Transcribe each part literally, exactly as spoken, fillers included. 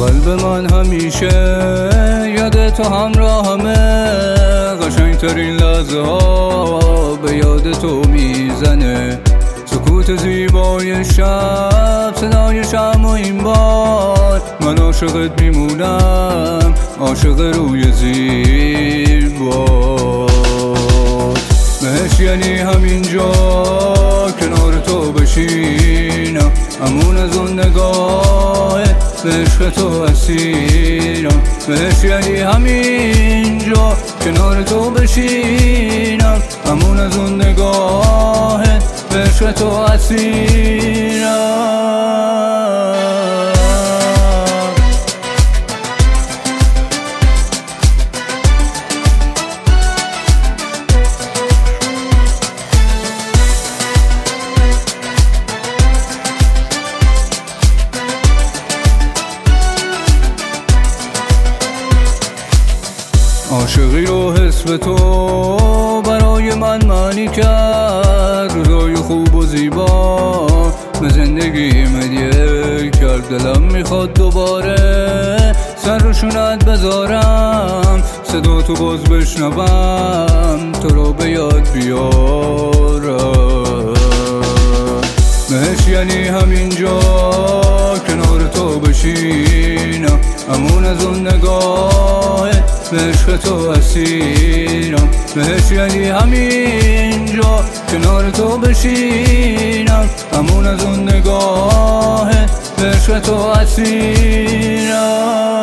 قلب من همیشه یاد تو همراهمه، قشنگترین لحظه ها به یاد تو میزنه، سکوت زیبای شب، صدای شمع و این بار، من عاشقت میمونم، عاشق روی زیر باد. مهش یعنی همینجا کنار تو بشینم، امون از اون نگاه به عشق تو اسیرم. مهش یعنی همینجا کنار تو بشینم، امون از اون نگاه به عشق تو اسیرم. عاشقی رو حس به تو برای من معنی کرد، روزای خوب و زیبا به زندگیم هدیه کرد. دلم میخواد دوباره سر رو شونت بذارم، صدا تو باز بشنوم، تو رو به یاد بیارم. مهش یعنی همینجا کنار تو بشینم، امون از اون نگاه به عشق تو اسیرم. مهش یعنی همینجا کنار تو بشینم، امون از اون نگاه به عشق تو اسیرم.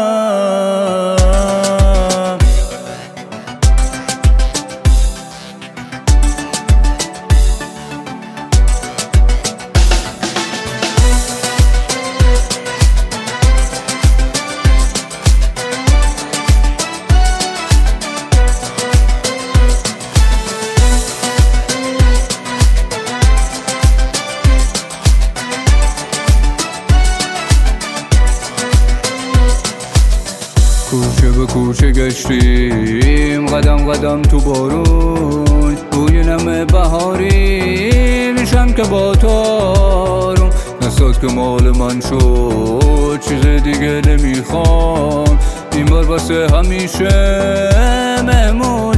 کوچه به کوچه گشتیم، قدم قدم تو بارون، بوی نم بهاری میشم که با تو آروم. دستات که مال من شد، چیز دیگه نمیخوام، این بار واسه همیشه مهمون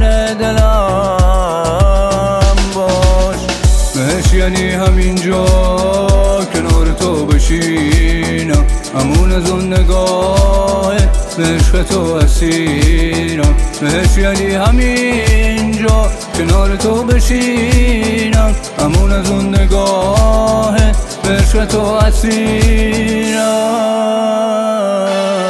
دلم باش. مهش یعنی همینجا کنار تو بشینم، امون از اون نگاه به عشق تو اسیرم. مهش یعنی همینجا کنار تو بشینم، امون از اون نگاه به عشق تو اسیرم.